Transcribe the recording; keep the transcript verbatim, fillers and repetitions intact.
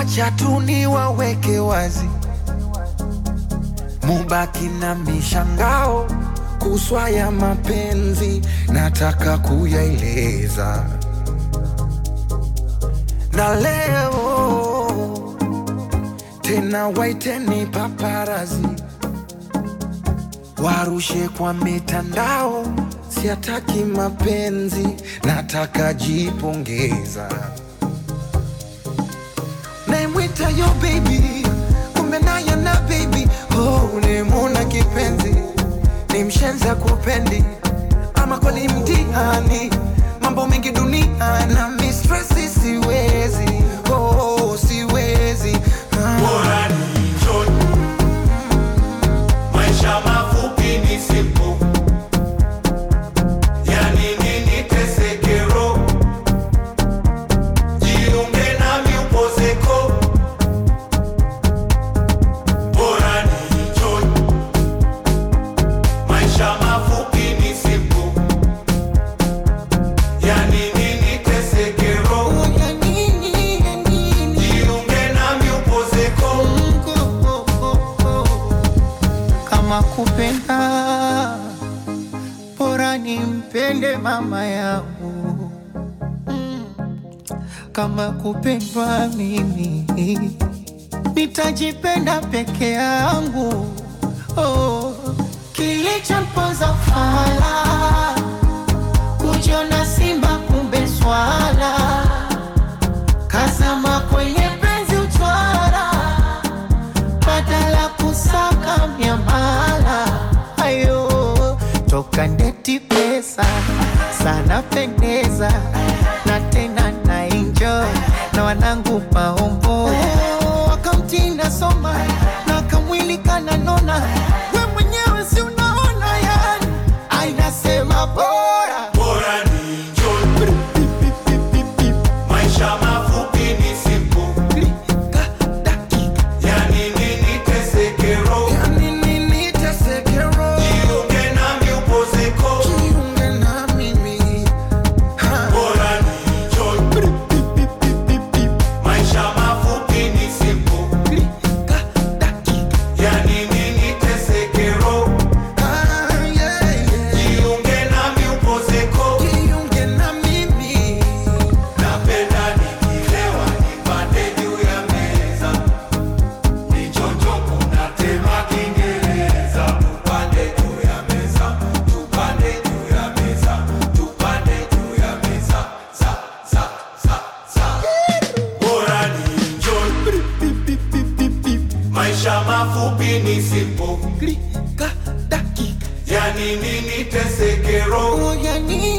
Wacha tu niwaweke wazi, mubaki na mishangao kuswa ya mapenzi, nataka kuyaeleza. Na leo tena waiteni paparazi, warushe kwa mitandao, siataki mapenzi, nataka jipongeza. Naimwita yo baby, kumbe naye na baby. Oh, nimuna kipenzi, ni mshenza kupendi, ama kweli mtihani, mambo mengi dunia na mistressi siwezi. Oh, siwezi. ah. Bora ni enjoy. Maisha mafupi ni simple. Yani nini tesekero, jiunge nami upozeko. Bora ni enjoy. Maisha mafupi ni simple. Yani nini tesekero, jiunge nami upozeko. Kama kupenda, bora nimpende mama yangu. Kama kupendwa mimi, nitajipenda peke yangu. Oh, kilichomponza fala, kujiona simba kumbe swala, kazama kwenye penzi utwara, badala kusaka miamala. Ayo, toka ndeti pesa, sana pendeza, na tena na enjoy, na wanangu maombo. Oh, wakamtinda soma, na kamwili kananona, we mwenyewe si unaona yani, ainasema bora. Bora ni enjoy. Maisha mafupi ni simple. Klika dakika, Yani nini tesekero, yani nini tesekero, jiunge nami upozeko. jiunge na mimi. ha. Bora ni enjoy. Maisha mafupi ni simple. Klika dakika, Yani nini tesekero, ah, yeah, yeah. jiunge nami upozeko. jiunge na mimi. Napenda nikilewa nipande juu ya meza, nichonjo kuna tema Kiingereza. Tupande juu ya meza, tupande juu ya meza, tupande juu ya meza, za za za za. Bora ni enjoy. Maisha mafupi ni simple. Klika dakika, Yani nini tesekero, oh, yani